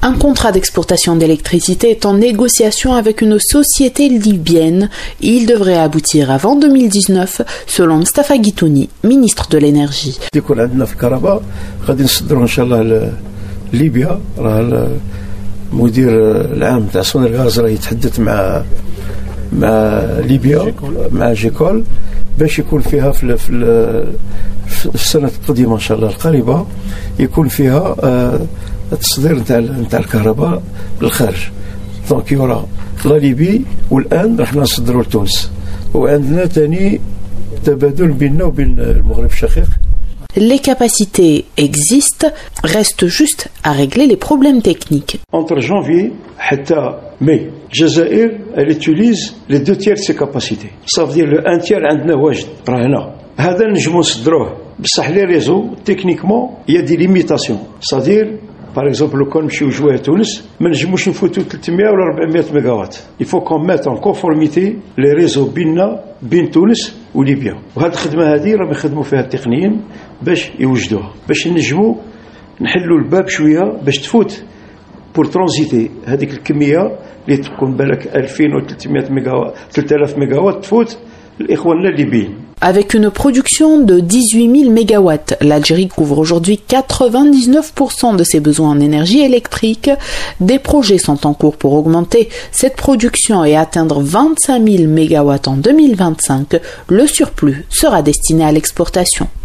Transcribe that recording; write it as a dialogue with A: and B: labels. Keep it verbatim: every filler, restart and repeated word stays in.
A: Un contrat d'exportation d'électricité est en négociation avec une société libyenne. Il devrait aboutir avant deux mille dix-neuf, selon Mustafa Guitouni, ministre de l'énergie.
B: يكون عندنا في الكهرباء غادي نصدروا ان شاء الله لليبيا. راه المدير العام تاع سونيرغاز راه يتحدث مع مع ليبيا مع جيكول باش يكون فيها في في السنه القادمه ان شاء الله القريبه يكون فيها التصدير نتاع نتاع الكهرباء للخارج. دونك يورا لا ليبي والان راح نصدروا لتونس وعندنا ثاني تبادل بيننا وبين المغرب الشقيق.
A: Les capacités existent, reste juste à régler les problèmes techniques.
B: Entre janvier حتى mai, الجزائر elle utilise les deux tiers de ses capacités. Ça veut dire le un tiers عندنا واجد راه هنا. هذا نجمو نصدروه بصح لي ريزو تكنيكمون il y a des limitations. C'est-à-dire par exemple لو كان نمشيو جويه تونس ما نجموش نفوتوا ثلاثمائة ولا أربعمائة ميجاوات. Il faut qu'on mette en conformité les réseaux بيننا بين تونس وليبيا. وهذه الخدمه هذه راهم يخدموا فيها التقنيين باش يوجدوها باش نجموا نحلوا الباب شويه باش تفوت بور ترانزيتي هذيك الكميه اللي تكون بالك ألفين وثلاثمائة ميجاوات ثلاثة آلاف ميجاوات تفوت الاخوان الليبيين.
A: Avec une production de dix-huit mille mégawatts, l'Algérie couvre aujourd'hui quatre-vingt-dix-neuf pour cent de ses besoins en énergie électrique. Des projets sont en cours pour augmenter cette production et atteindre vingt-cinq mille mégawatts en deux mille vingt-cinq. Le surplus sera destiné à l'exportation.